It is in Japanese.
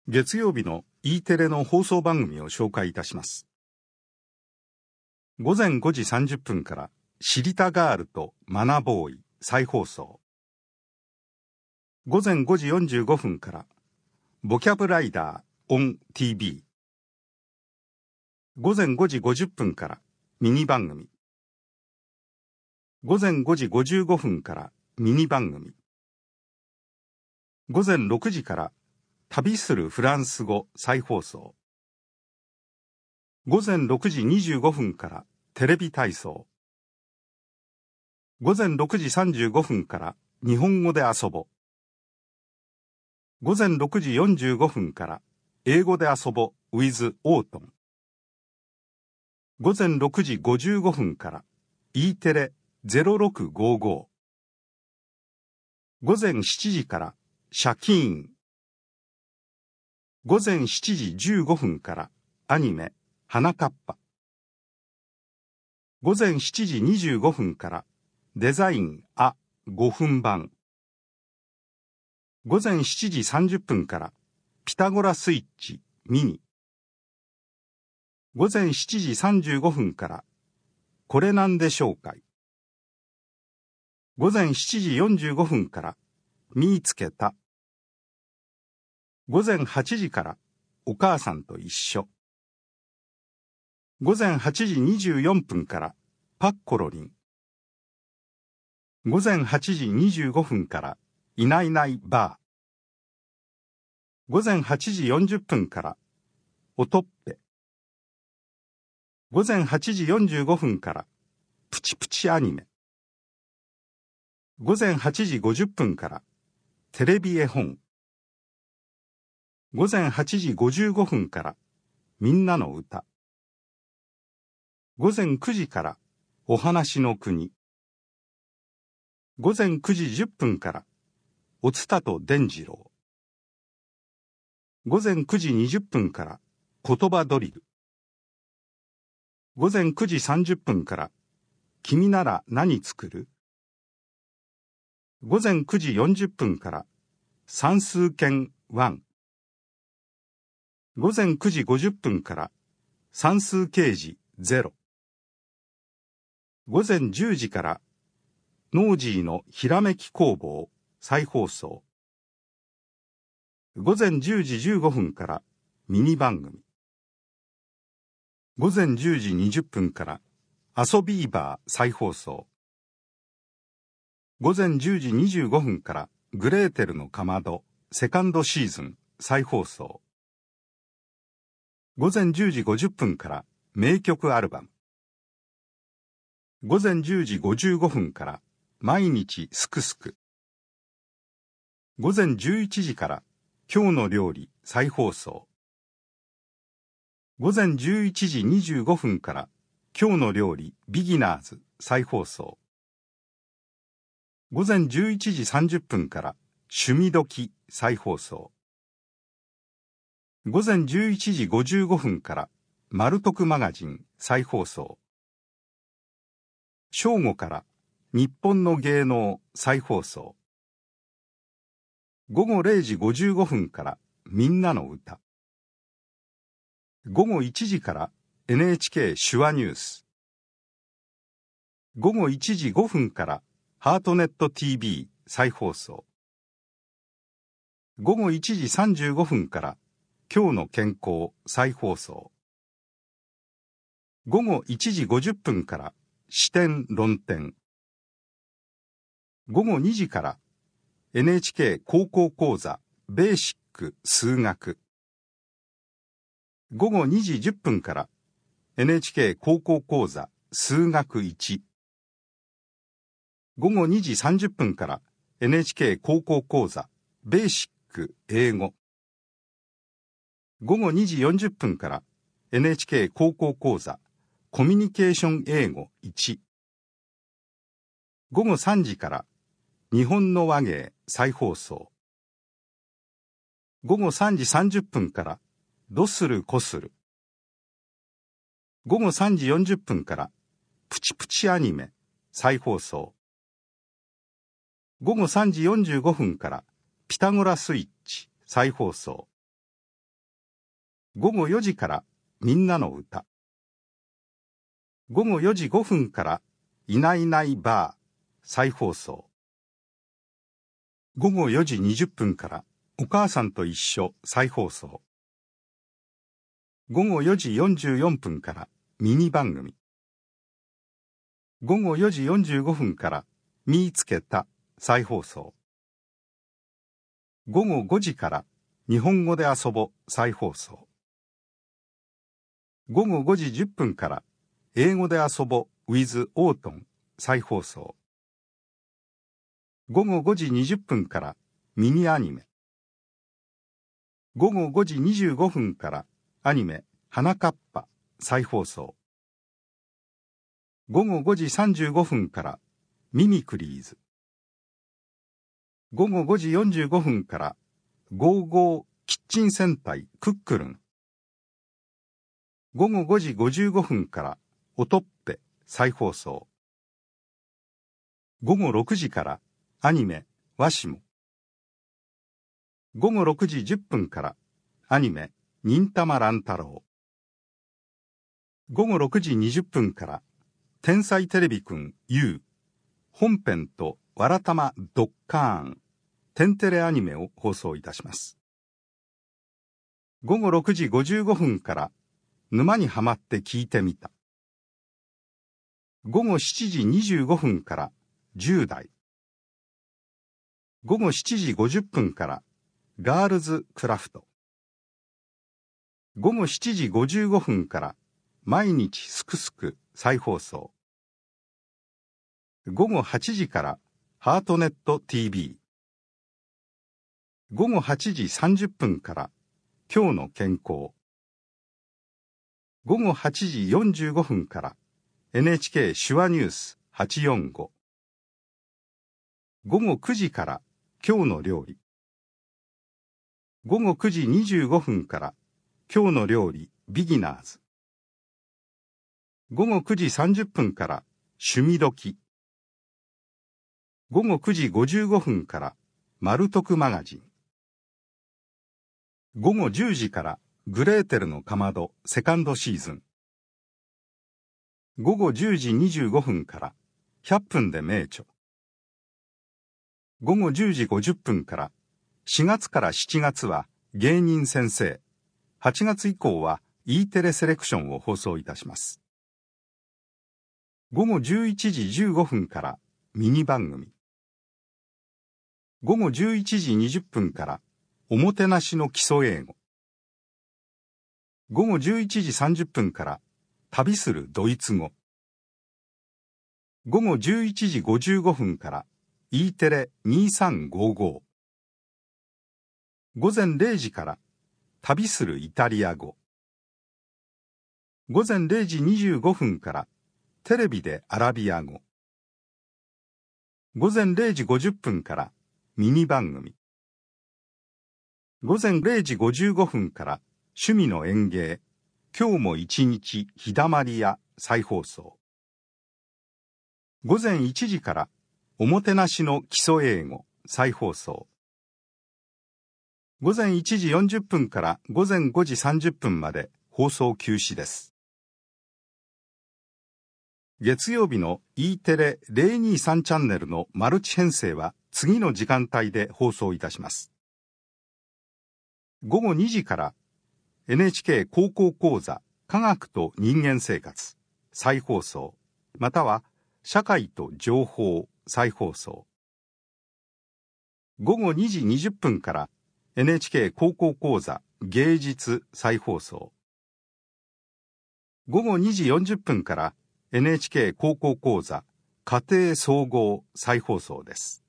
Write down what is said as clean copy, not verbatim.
月曜日の E テレの放送番組を紹介いたします。午前5時30分からシリタガールとマナボーイ再放送。午前5時45分からボキャブライダーオン TV。午前5時50分からミニ番組。午前5時55分からミニ番組。午前6時から旅するフランス語再放送。午前6時25分からテレビ体操。午前6時35分から日本語で遊ぼ。午前6時45分から英語で遊ぼ with オートン。午前6時55分から E テレ0655。午前7時からシャキーン。午前7時15分からアニメ花かっぱ。午前7時25分からデザイン5分版。午前7時30分からピタゴラスイッチミニ。午前7時35分からこれなんでしょうかい。午前7時45分から見つけた。午前8時からお母さんと一緒。午前8時24分からパッコロリン。午前8時25分からいないいないばあ。午前8時40分からおとっぺ。午前8時45分からプチプチアニメ。午前8時50分からテレビ絵本。午前8時55分からみんなの歌。午前9時からお話の国。午前9時10分からおつたと伝次郎。午前9時20分から言葉ドリル。午前9時30分から君なら何作る？午前9時40分から算数研1。午前9時50分から算数刑事0。午前10時からノージーのひらめき工房再放送。午前10時15分からミニ番組。午前10時20分から遊びーバー再放送。午前10時25分からグレーテルのかまどセカンドシーズン再放送。午前10時50分から名曲アルバム。午前10時55分から毎日すくすく。午前11時から今日の料理再放送。午前11時25分から今日の料理ビギナーズ再放送。午前11時30分から趣味時再放送。午前11時55分からマルトクマガジン再放送。正午から日本の芸能再放送。午後0時55分からみんなの歌。午後1時から NHK 手話ニュース。午後1時5分からハートネット TV 再放送。午後1時35分から今日の健康再放送。午後1時50分から視点論点。午後2時から NHK 高校講座ベーシック数学。午後2時10分から NHK 高校講座数学1。午後2時30分から NHK 高校講座ベーシック英語。午後2時40分から NHK 高校講座コミュニケーション英語1。午後3時から日本の話芸再放送。午後3時30分からどするこする。午後3時40分からプチプチアニメ再放送。午後3時45分からピタゴラスイッチ再放送。 午後4時からみんなの歌。午後4時5分からいないいないバー再放送。午後4時20分からお母さんと一緒再放送。午後4時44分からミニ番組。午後4時45分から見つけた再放送。午後5時から日本語で遊ぼ再放送。午後5時10分から英語で遊ぼ with オートン再放送。午後5時20分からミニアニメ。午後5時25分からアニメ花かっぱ再放送。午後5時35分からミミクリーズ。午後5時45分からゴーゴーキッチン戦隊クックルン。午後5時55分からおとっぺ再放送。午後6時からアニメわしも。午後6時10分からアニメ忍たま乱太郎。午後6時20分から天才テレビくん U 本編とわらたまドッカーン天テレアニメを放送いたします。午後6時55分から沼にはまって聞いてみた。午後7時25分から10代。午後7時50分からガールズクラフト。午後7時55分から毎日すくすく再放送。午後8時からハートネット TV。午後8時30分から今日の健康。午後8時45分から NHK 手話ニュース845。午後9時から今日の料理。午後9時25分から今日の料理ビギナーズ。午後9時30分から趣味時。午後9時55分からマルトクマガジン。午後10時からグレーテルのかまどセカンドシーズン。午後10時25分から100分で名著。午後10時50分から4月から7月は芸人先生。8月以降は E テレセレクションを放送いたします。午後11時15分からミニ番組。午後11時20分からおもてなしの基礎英語。午後11時30分から旅するドイツ語。午後11時55分から E テレ2355。午前0時から旅するイタリア語。午前0時25分からテレビでアラビア語。午前0時50分からミニ番組。午前0時55分から趣味の園芸。今日も一日日だまり屋再放送。午前1時からおもてなしの基礎英語再放送。午前1時40分から午前5時30分まで放送休止です。月曜日の E テレ023チャンネルのマルチ編成は次の時間帯で放送いたします。午後2時から NHK 高校講座科学と人間生活再放送、または社会と情報再放送。午後2時20分から NHK 高校講座芸術再放送。午後2時40分から NHK 高校講座家庭総合再放送です。